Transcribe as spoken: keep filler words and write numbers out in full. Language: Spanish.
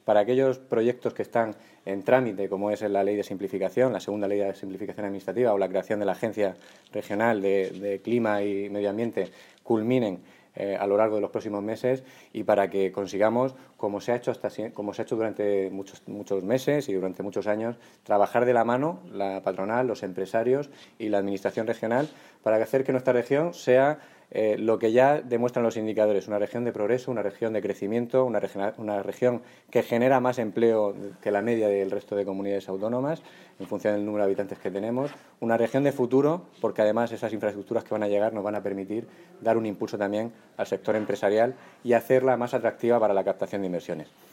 para aquellos proyectos que están en trámite, como es la ley de simplificación, la segunda ley de simplificación administrativa o la creación de la Agencia Regional de, de Clima y Medio Ambiente, culminen eh, a lo largo de los próximos meses y para que consigamos, como se ha hecho hasta como se ha hecho durante muchos, muchos meses y durante muchos años, trabajar de la mano la patronal, los empresarios y la Administración regional para hacer que nuestra región sea Eh, lo que ya demuestran los indicadores, una región de progreso, una región de crecimiento, una, región, una región que genera más empleo que la media del resto de comunidades autónomas en función del número de habitantes que tenemos, una región de futuro, porque además esas infraestructuras que van a llegar nos van a permitir dar un impulso también al sector empresarial y hacerla más atractiva para la captación de inversiones.